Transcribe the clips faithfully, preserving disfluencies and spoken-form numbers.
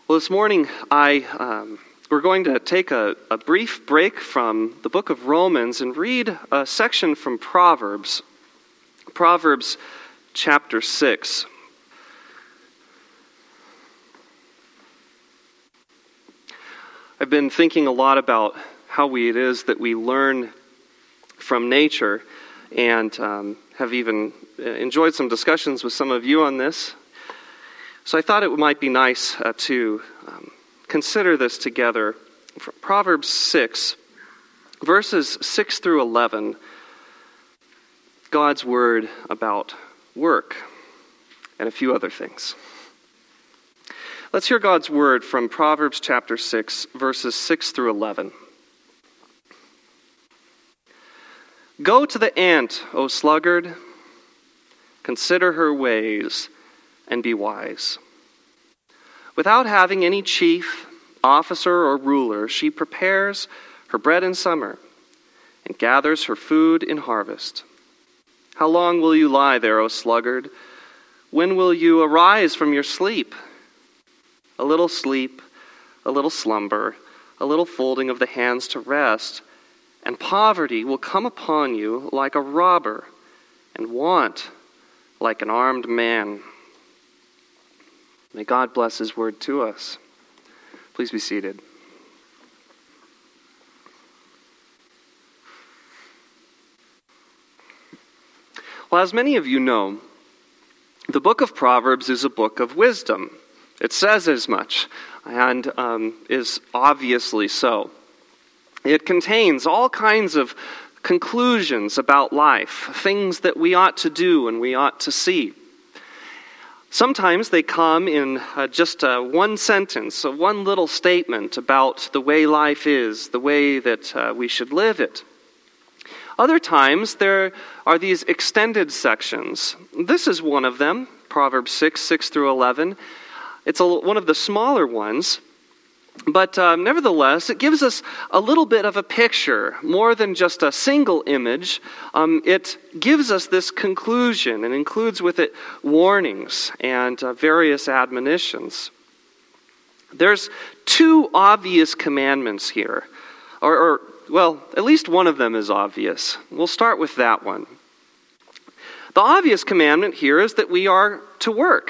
Well, this morning I um, we're going to take a, a brief break from the book of Romans and read a section from Proverbs, Proverbs chapter six. I've been thinking a lot about how we it is that we learn from nature, and um, have even enjoyed some discussions with some of you on this. So I thought it might be nice uh, to um, consider this together. From Proverbs six, verses six through eleven, God's word about work and a few other things. Let's hear God's word from Proverbs chapter six, verses six through eleven. Go to the ant, O sluggard, consider her ways, and be wise. Without having any chief, officer, or ruler, she prepares her bread in summer and gathers her food in harvest. How long will you lie there, O sluggard? When will you arise from your sleep? A little sleep, a little slumber, a little folding of the hands to rest, and poverty will come upon you like a robber, and want like an armed man. May God bless his word to us. Please be seated. Well, as many of you know, the book of Proverbs is a book of wisdom. It says as much, and um, is obviously so. It contains all kinds of conclusions about life, things that we ought to do and we ought to see. Sometimes they come in uh, just uh, one sentence, uh, one little statement about the way life is, the way that uh, we should live it. Other times there are these extended sections. This is one of them, Proverbs six, six through eleven. It's a, one of the smaller ones, but uh, nevertheless, it gives us a little bit of a picture, more than just a single image. Um, it gives us this conclusion and includes with it warnings and uh, various admonitions. There's two obvious commandments here, or, or, well, at least one of them is obvious. We'll start with that one. The obvious commandment here is that we are to work.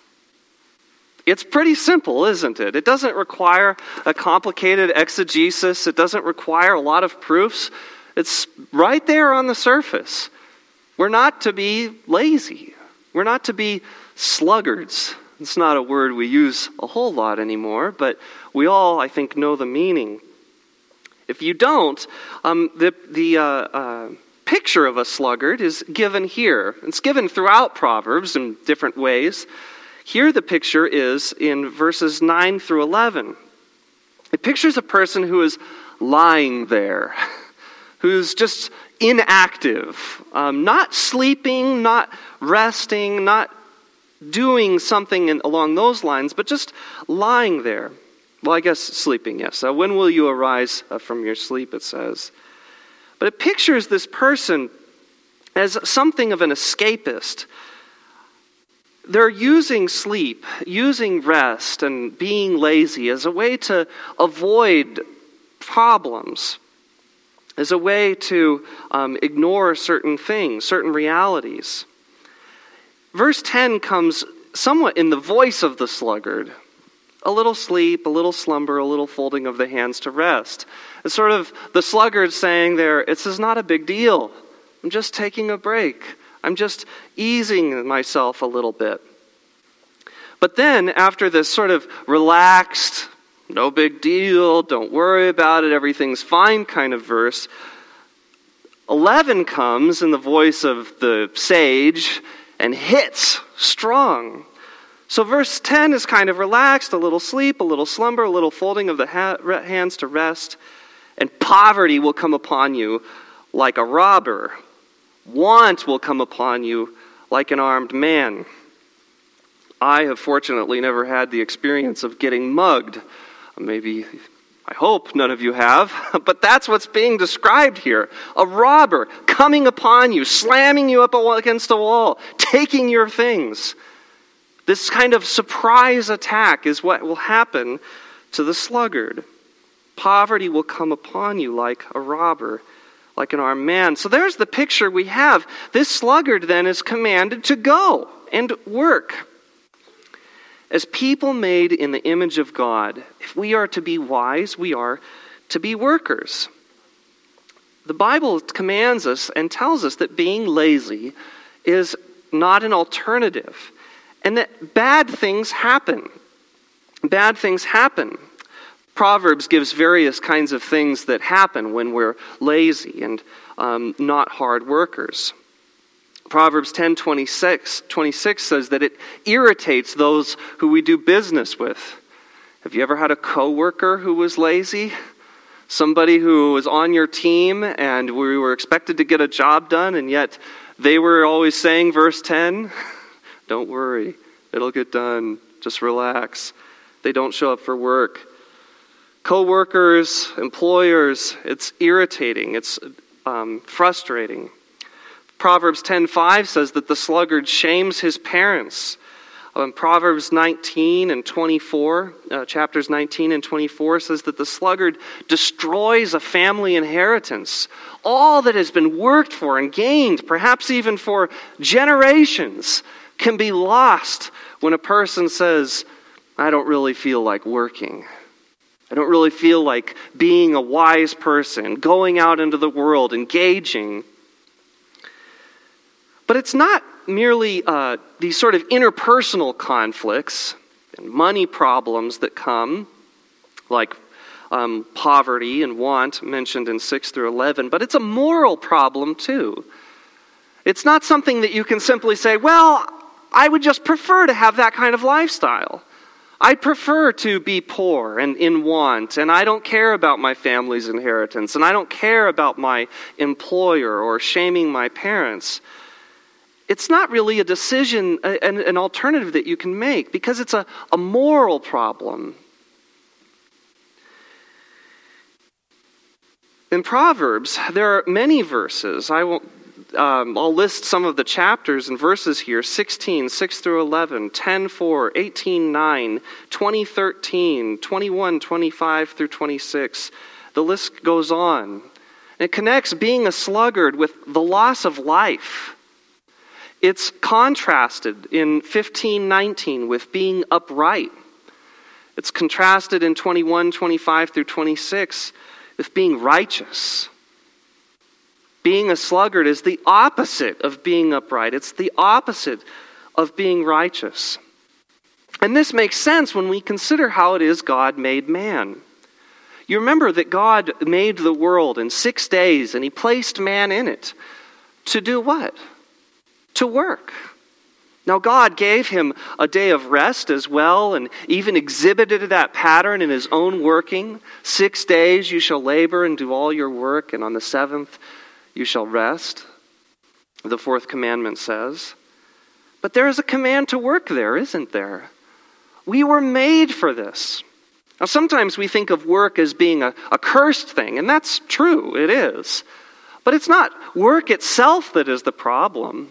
It's pretty simple, isn't it? It doesn't require a complicated exegesis. It doesn't require a lot of proofs. It's right there on the surface. We're not to be lazy. We're not to be sluggards. It's not a word we use a whole lot anymore, but we all, I think, know the meaning. If you don't, um, the, the uh, uh, picture of a sluggard is given here. It's given throughout Proverbs in different ways. Here the picture is in verses nine through eleven. It pictures a person who is lying there, who's just inactive, um, not sleeping, not resting, not doing something in, along those lines, but just lying there. Well, I guess sleeping, yes. Uh, when will you arise uh, from your sleep, it says. But it pictures this person as something of an escapist. They're using sleep, using rest, and being lazy as a way to avoid problems, as a way to um, ignore certain things, certain realities. Verse ten comes somewhat in the voice of the sluggard. A little sleep, a little slumber, a little folding of the hands to rest. It's sort of the sluggard saying there, this is not a big deal. I'm just taking a break. I'm just easing myself a little bit. But then, after this sort of relaxed, no big deal, don't worry about it, everything's fine kind of verse, eleven comes in the voice of the sage and hits strong. So verse ten is kind of relaxed, a little sleep, a little slumber, a little folding of the ha- hands to rest, and poverty will come upon you like a robber. Want will come upon you like an armed man. I have fortunately never had the experience of getting mugged. Maybe, I hope none of you have, but that's what's being described here. A robber coming upon you, slamming you up against a wall, taking your things. This kind of surprise attack is what will happen to the sluggard. Poverty will come upon you like a robber, like an armed man. So there's the picture we have. This sluggard then is commanded to go and work. As people made in the image of God, if we are to be wise, we are to be workers. The Bible commands us and tells us that being lazy is not an alternative, and that bad things happen. Bad things happen. Proverbs gives various kinds of things that happen when we're lazy and um, not hard workers. Proverbs ten twenty-six, twenty-six says that it irritates those who we do business with. Have you ever had a coworker who was lazy? Somebody who was on your team and we were expected to get a job done, and yet they were always saying, verse ten, don't worry, it'll get done, just relax. They don't show up for work. Coworkers, employers, it's irritating, it's um, frustrating. Proverbs ten five says that the sluggard shames his parents. Um, Proverbs nineteen and twenty-four, uh, chapters nineteen and twenty-four says that the sluggard destroys a family inheritance. All that has been worked for and gained, perhaps even for generations, can be lost when a person says, I don't really feel like working. I don't really feel like being a wise person, going out into the world, engaging. But it's not merely uh, these sort of interpersonal conflicts and money problems that come, like um, poverty and want mentioned in six through eleven, but it's a moral problem too. It's not something that you can simply say, well, I would just prefer to have that kind of lifestyle. I prefer to be poor and in want, and I don't care about my family's inheritance, and I don't care about my employer or shaming my parents. It's not really a decision, an, an alternative that you can make, because it's a, a moral problem. In Proverbs, there are many verses. I won't, um, I'll list some of the chapters and verses here. sixteen, six through eleven, ten, four, eighteen, nine, twenty, thirteen, twenty-one, twenty-five through twenty-six. The list goes on. And it connects being a sluggard with the loss of life. It's contrasted in fifteen nineteen with being upright. It's contrasted in twenty-one, twenty-five through twenty-six with being righteous. Being a sluggard is the opposite of being upright. It's the opposite of being righteous. And this makes sense when we consider how it is God made man. You remember that God made the world in six days and he placed man in it. To do what? To work. Now God gave him a day of rest as well, and even exhibited that pattern in his own working. Six days you shall labor and do all your work, and on the seventh you shall rest, the fourth commandment says. But there is a command to work there, isn't there? We were made for this. Now sometimes we think of work as being a, a cursed thing, and that's true, it is. But it's not work itself that is the problem.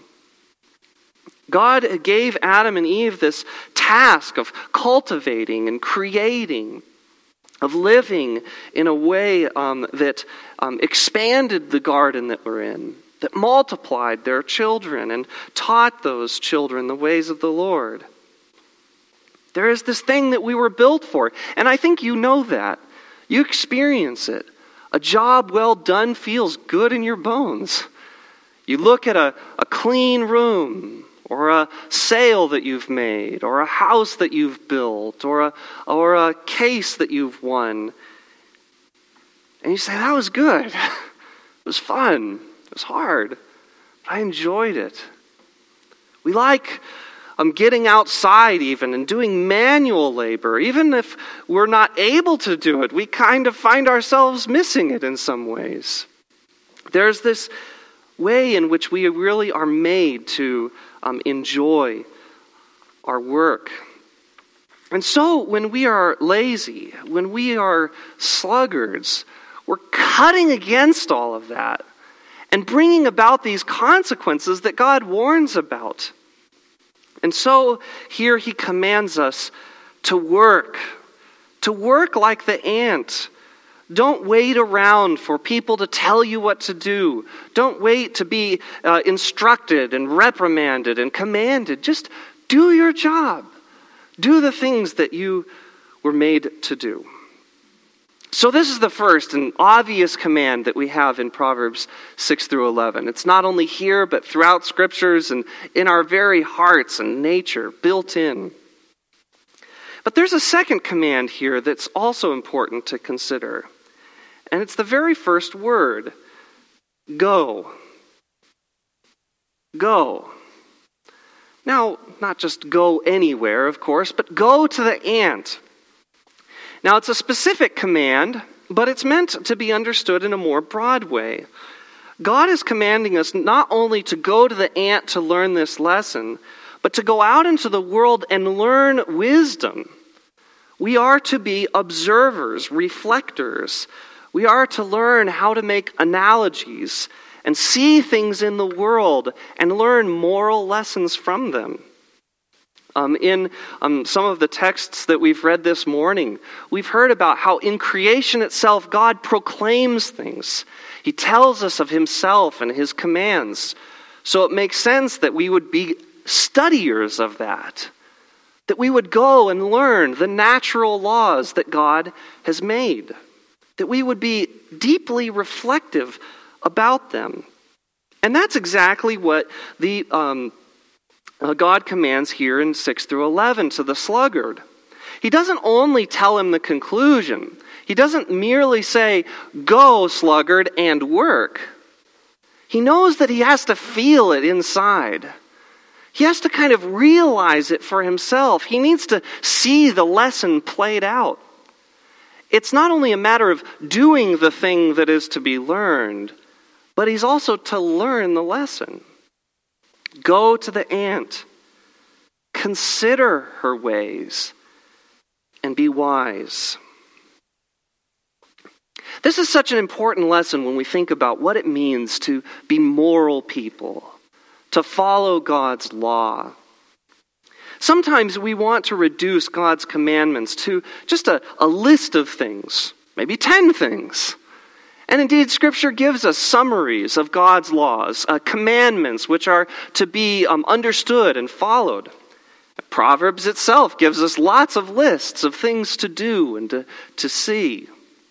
God gave Adam and Eve this task of cultivating and creating, of living in a way um, that um, expanded the garden that we're in, that multiplied their children and taught those children the ways of the Lord. There is this thing that we were built for, and I think you know that. You experience it. A job well done feels good in your bones. You look at a, a clean room, or a sale that you've made, or a house that you've built, or a, or a case that you've won. And you say, that was good. It was fun. It was hard. But I enjoyed it. We like um, getting outside even and doing manual labor. Even if we're not able to do it, we kind of find ourselves missing it in some ways. There's this way in which we really are made to um, enjoy our work. And so when we are lazy, when we are sluggards, we're cutting against all of that and bringing about these consequences that God warns about. And so here he commands us to work, to work like the ant. Don't wait around for people to tell you what to do. Don't wait to be uh, instructed and reprimanded and commanded. Just do your job. Do the things that you were made to do. So this is the first and obvious command that we have in Proverbs six through eleven. It's not only here, but throughout scriptures and in our very hearts and nature, built in. But there's a second command here that's also important to consider. And it's the very first word, go. Go. Now, not just go anywhere, of course, but go to the ant. Now, it's a specific command, but it's meant to be understood in a more broad way. God is commanding us not only to go to the ant to learn this lesson, but to go out into the world and learn wisdom. We are to be observers, reflectors. We are to learn how to make analogies and see things in the world and learn moral lessons from them. Um, in um, some of the texts that we've read this morning, we've heard about how in creation itself, God proclaims things. He tells us of himself and his commands. So it makes sense that we would be studiers of that, that we would go and learn the natural laws that God has made, that we would be deeply reflective about them. And that's exactly what the um, uh, God commands here in six through eleven to the sluggard. He doesn't only tell him the conclusion. He doesn't merely say, go, sluggard, and work. He knows that he has to feel it inside. He has to kind of realize it for himself. He needs to see the lesson played out. It's not only a matter of doing the thing that is to be learned, but he's also to learn the lesson. Go to the ant. Consider her ways and be wise. This is such an important lesson when we think about what it means to be moral people, to follow God's law. Sometimes we want to reduce God's commandments to just a, a list of things, maybe ten things. And indeed, Scripture gives us summaries of God's laws, uh, commandments which are to be um, understood and followed. Proverbs itself gives us lots of lists of things to do and to, to see.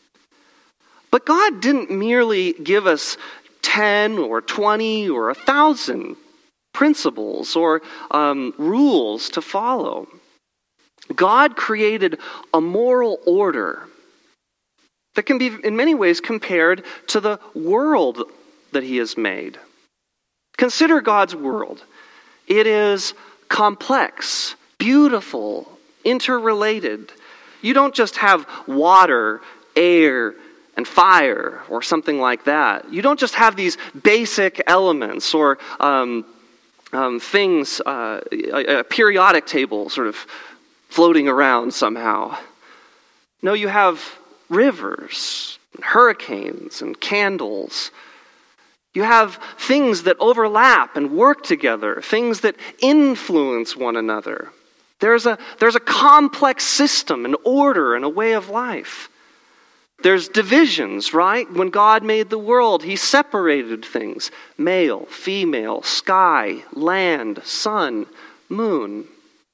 But God didn't merely give us ten or twenty or a thousand principles or um, rules to follow. God created a moral order that can be in many ways compared to the world that he has made. Consider God's world. It is complex, beautiful, interrelated. You don't just have water, air, and fire or something like that. You don't just have these basic elements or um, um, things, uh, a, a periodic table sort of floating around somehow. No, you have rivers, hurricanes, and candles. You have things that overlap and work together, things that influence one another. There's a, there's a complex system, an order, and a way of life. There's divisions, right? When God made the world, he separated things. Male, female, sky, land, sun, moon.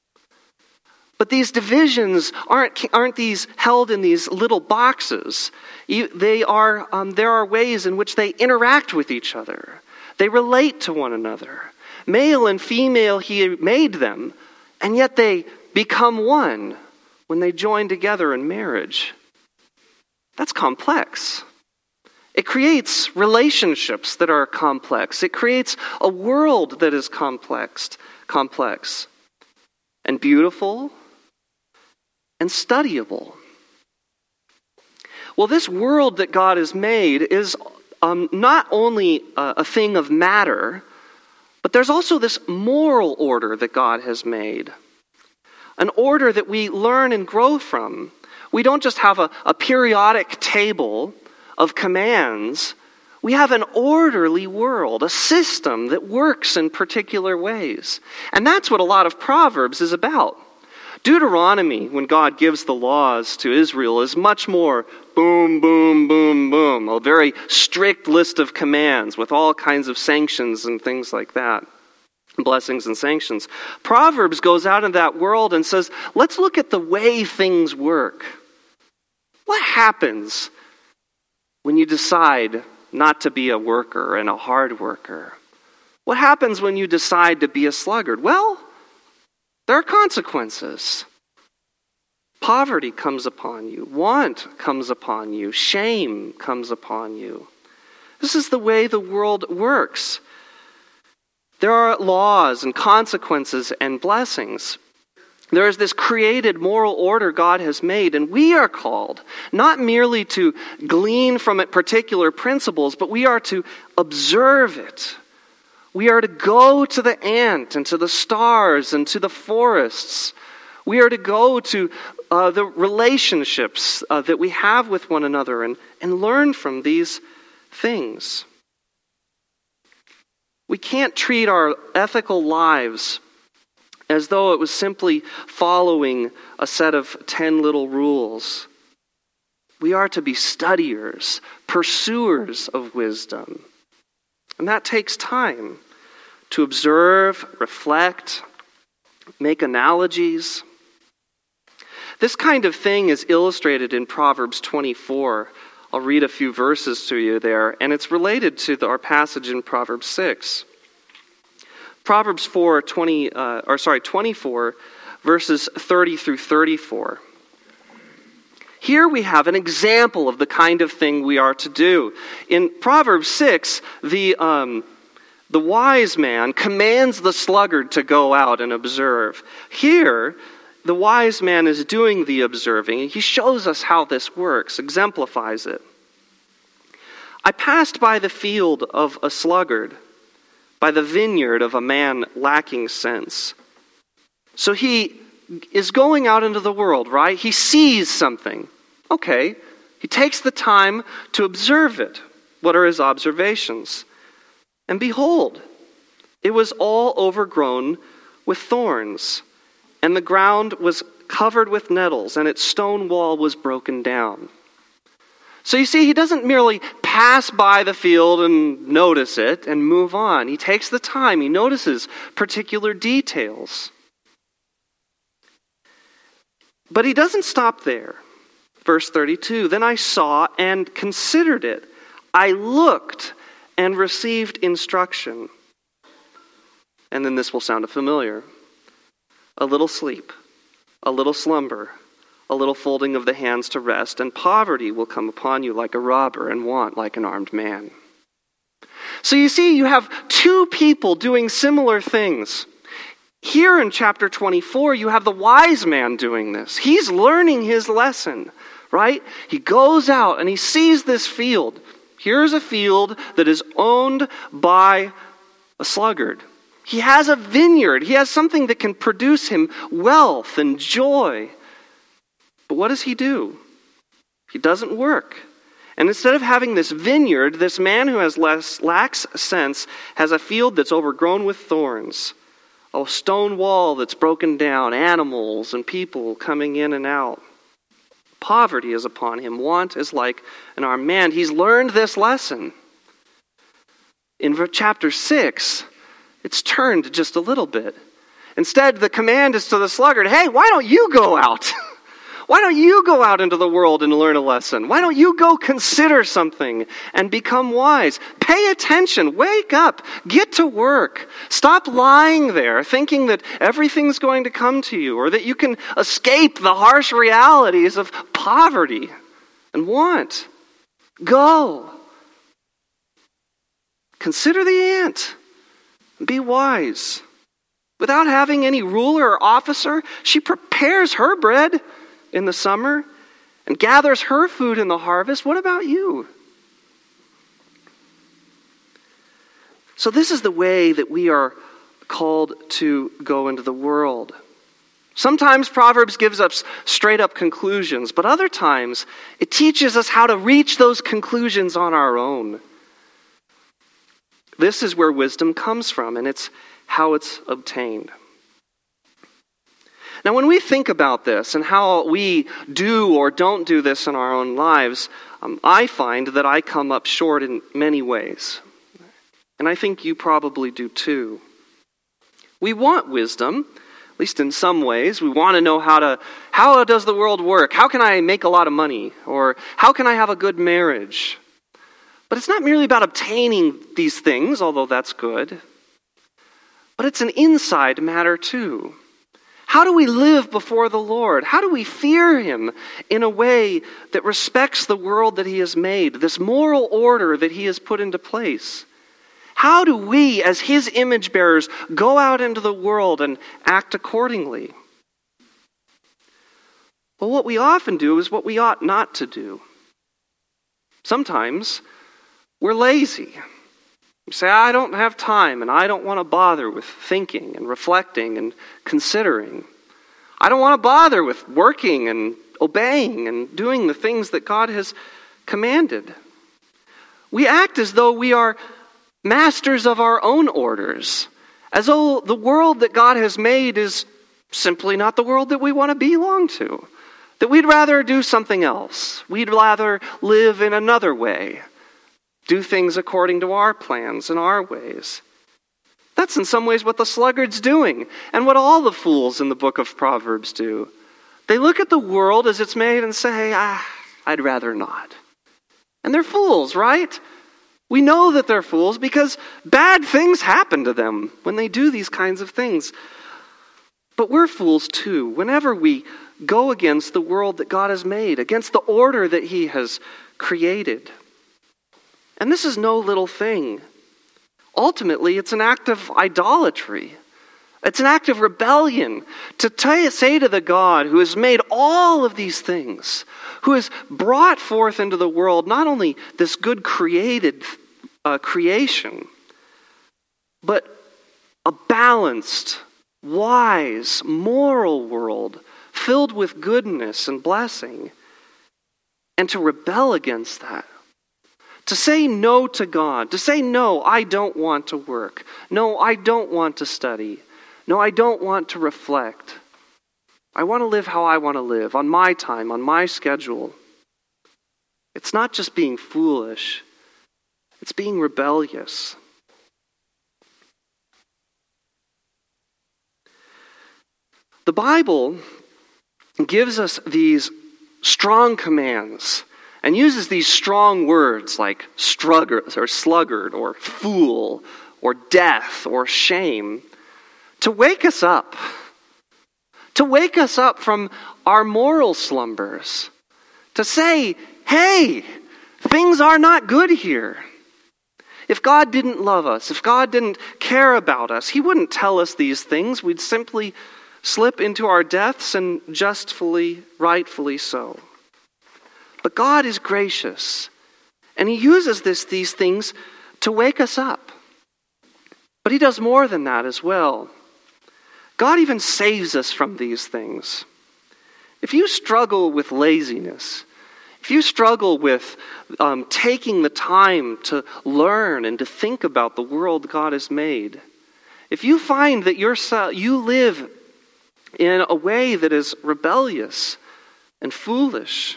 But these divisions aren't aren't these held in these little boxes. They are um, there are ways in which they interact with each other. They relate to one another. Male and female, he made them, and yet they become one when they join together in marriage. That's complex. It creates relationships that are complex. It creates a world that is complex, complex and beautiful and studyable. Well, this world that God has made is um, not only a, a thing of matter, but there's also this moral order that God has made. An order that we learn and grow from. We don't just have a, a periodic table of commands. We have an orderly world, a system that works in particular ways. And that's what a lot of Proverbs is about. Deuteronomy, when God gives the laws to Israel, is much more boom, boom, boom, boom, a very strict list of commands with all kinds of sanctions and things like that, blessings and sanctions. Proverbs goes out in that world and says, let's look at the way things work. What happens when you decide not to be a worker and a hard worker? What happens when you decide to be a sluggard? Well, there are consequences. Poverty comes upon you. Want comes upon you. Shame comes upon you. This is the way the world works. There are laws and consequences and blessings. There is this created moral order God has made, and we are called not merely to glean from it particular principles, but we are to observe it. We are to go to the ant and to the stars and to the forests. We are to go to uh, the relationships uh, that we have with one another and, and learn from these things. We can't treat our ethical lives as though it was simply following a set of ten little rules. We are to be studiers, pursuers of wisdom. And that takes time to observe, reflect, make analogies. This kind of thing is illustrated in Proverbs twenty-four. I'll read a few verses to you there, and it's related to the, our passage in Proverbs six. Proverbs four, twenty, uh, or sorry, twenty-four, verses thirty through thirty-four. Here we have an example of the kind of thing we are to do. In Proverbs six, the um, the wise man commands the sluggard to go out and observe. Here, the wise man is doing the observing. He shows us how this works, exemplifies it. I passed by the field of a sluggard, by the vineyard of a man lacking sense. So he is going out into the world, right? He sees something. Okay, he takes the time to observe it. What are his observations? And behold, it was all overgrown with thorns, and the ground was covered with nettles, and its stone wall was broken down. So you see, he doesn't merely pass by the field and notice it and move on. He takes the time, he notices particular details. But he doesn't stop there. Verse thirty-two, then I saw and considered it. I looked and received instruction. And then this will sound familiar. A little sleep, a little slumber, a little folding of the hands to rest, and poverty will come upon you like a robber, and want like an armed man. So you see, you have two people doing similar things. Here in chapter twenty-four, you have the wise man doing this. He's learning his lesson, right? He goes out and he sees this field. Here's a field that is owned by a sluggard. He has a vineyard. He has something that can produce him wealth and joy. But what does he do? He doesn't work. And instead of having this vineyard, this man who has less, lacks sense has a field that's overgrown with thorns, a stone wall that's broken down, animals and people coming in and out. Poverty is upon him. Want is like an armed man. He's learned this lesson. In chapter six, it's turned just a little bit. Instead, the command is to the sluggard, hey, why don't you go out? Why don't you go out into the world and learn a lesson? Why don't you go consider something and become wise? Pay attention. Wake up. Get to work. Stop lying there thinking that everything's going to come to you or that you can escape the harsh realities of poverty and want. Go. Consider the ant. Be wise. Without having any ruler or officer, she prepares her bread in the summer and gathers her food in the harvest. What about you? So this is the way that we are called to go into the world. Sometimes Proverbs gives us straight up conclusions, but other times it teaches us how to reach those conclusions on our own. This is where wisdom comes from, and it's how it's obtained. Now, when we think about this and how we do or don't do this in our own lives, um, I find that I come up short in many ways. And I think you probably do too. We want wisdom, at least in some ways. We want to know how to, how does the world work? How can I make a lot of money? Or how can I have a good marriage? But it's not merely about obtaining these things, although that's good. But it's an inside matter too. How do we live before the Lord? How do we fear Him in a way that respects the world that He has made, this moral order that He has put into place? How do we, as His image bearers, go out into the world and act accordingly? Well, what we often do is what we ought not to do. Sometimes we're lazy. We say, I don't have time, and I don't want to bother with thinking and reflecting and considering. I don't want to bother with working and obeying and doing the things that God has commanded. We act as though we are masters of our own orders, as though the world that God has made is simply not the world that we want to belong to, that we'd rather do something else. We'd rather live in another way. Do things according to our plans and our ways. That's in some ways what the sluggard's doing, and what all the fools in the book of Proverbs do. They look at the world as it's made and say, ah, I'd rather not. And they're fools, right? We know that they're fools because bad things happen to them when they do these kinds of things. But we're fools too, whenever we go against the world that God has made, against the order that He has created. And this is no little thing. Ultimately, it's an act of idolatry. It's an act of rebellion to t- say to the God who has made all of these things, who has brought forth into the world not only this good created uh, creation, but a balanced, wise, moral world filled with goodness and blessing, and to rebel against that. To say no to God, to say, no, I don't want to work. No, I don't want to study. No, I don't want to reflect. I want to live how I want to live, on my time, on my schedule. It's not just being foolish, it's being rebellious. The Bible gives us these strong commands and uses these strong words like struggard or sluggard or fool or death or shame to wake us up. To wake us up from our moral slumbers. To say, hey, things are not good here. If God didn't love us, if God didn't care about us, He wouldn't tell us these things. We'd simply slip into our deaths, and justly, rightfully so. But God is gracious, and He uses this, these things to wake us up. But He does more than that as well. God even saves us from these things. If you struggle with laziness, if you struggle with um, taking the time to learn and to think about the world God has made, if you find that you're, you live in a way that is rebellious and foolish,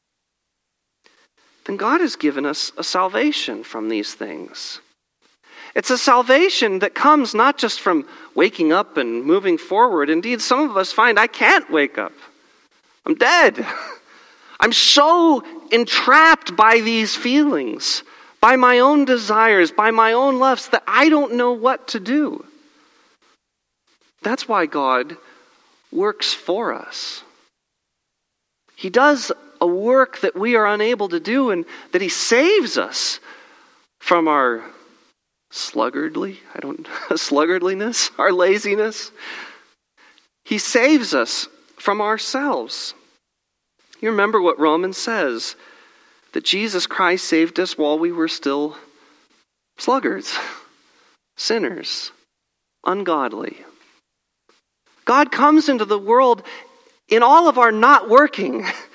then God has given us a salvation from these things. It's a salvation that comes not just from waking up and moving forward. Indeed, some of us find, I can't wake up. I'm dead. I'm so entrapped by these feelings, by my own desires, by my own lusts, that I don't know what to do. That's why God works for us. He does a work that we are unable to do, and that He saves us from our sluggardly, I don't, sluggardliness, our laziness. He saves us from ourselves. You remember what Romans says, that Jesus Christ saved us while we were still sluggards, sinners, ungodly. God comes into the world in all of our not working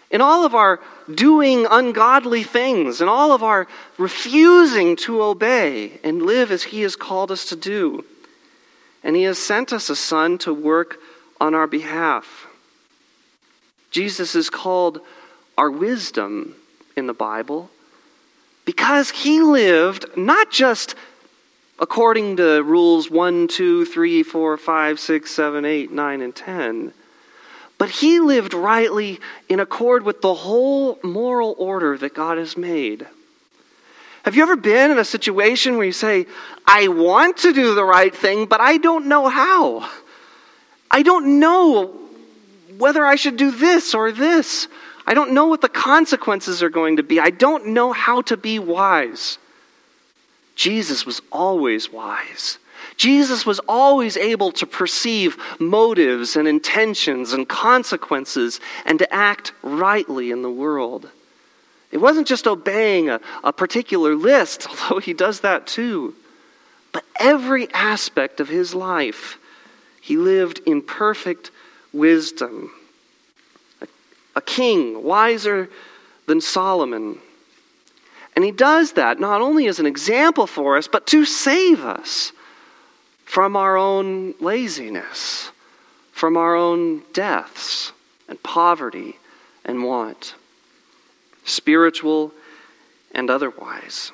in all of our doing ungodly things, in all of our refusing to obey and live as he has called us to do. And he has sent us a Son to work on our behalf. Jesus is called our wisdom in the Bible because he lived not just according to rules one, two, three, four, five, six, seven, eight, nine, and ten, but he lived rightly in accord with the whole moral order that God has made. Have you ever been in a situation where you say, I want to do the right thing, but I don't know how? I don't know whether I should do this or this. I don't know what the consequences are going to be. I don't know how to be wise. Jesus was always wise. Jesus was always able to perceive motives and intentions and consequences and to act rightly in the world. It wasn't just obeying a, a particular list, although he does that too. But every aspect of his life, he lived in perfect wisdom. A, a king wiser than Solomon. And he does that not only as an example for us, but to save us from our own laziness, from our own deaths and poverty and want, spiritual and otherwise.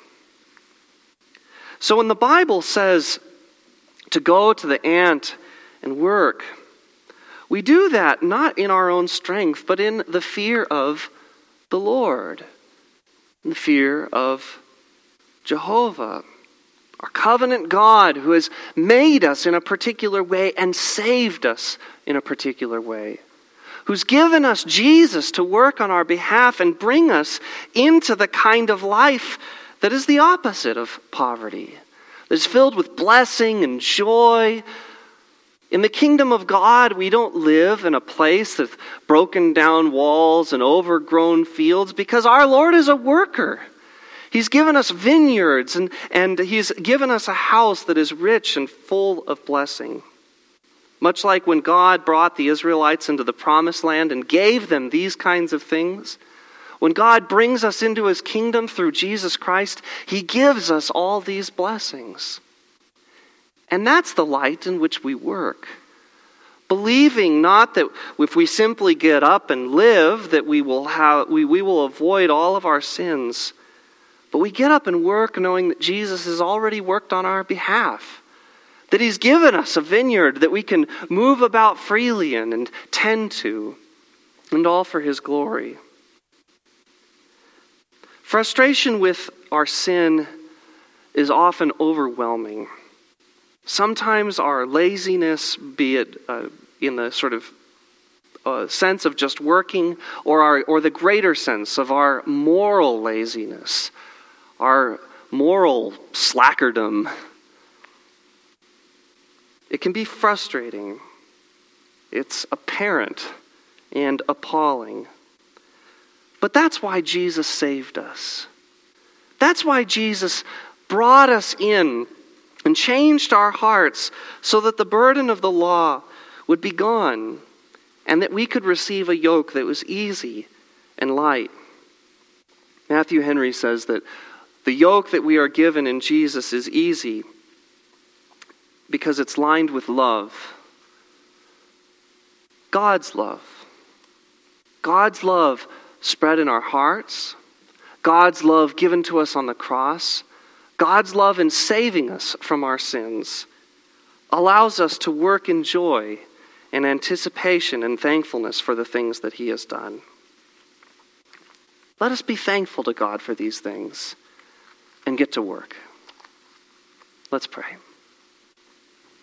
So when the Bible says to go to the ant and work, we do that not in our own strength, but in the fear of the Lord, in the fear of Jehovah, our covenant God who has made us in a particular way and saved us in a particular way, who's given us Jesus to work on our behalf and bring us into the kind of life that is the opposite of poverty, that is filled with blessing and joy. In the kingdom of God, we don't live in a place with broken down walls and overgrown fields because our Lord is a worker. He's given us vineyards and, and he's given us a house that is rich and full of blessing. Much like when God brought the Israelites into the promised land and gave them these kinds of things, when God brings us into his kingdom through Jesus Christ, he gives us all these blessings. And that's the light in which we work. Believing not that if we simply get up and live, that we will have we, we will avoid all of our sins. But we get up and work knowing that Jesus has already worked on our behalf. That he's given us a vineyard that we can move about freely in and tend to. And all for his glory. Frustration with our sin is often overwhelming. Sometimes our laziness, be it uh, in the sort of uh, sense of just working, or our, or the greater sense of our moral laziness, our moral slackerdom, it can be frustrating. It's apparent and appalling. But that's why Jesus saved us. That's why Jesus brought us in and changed our hearts so that the burden of the law would be gone and that we could receive a yoke that was easy and light. Matthew Henry says that the yoke that we are given in Jesus is easy because it's lined with love. God's love. God's love spread in our hearts. God's love given to us on the cross. God's love in saving us from our sins allows us to work in joy and anticipation and thankfulness for the things that he has done. Let us be thankful to God for these things and get to work. Let's pray.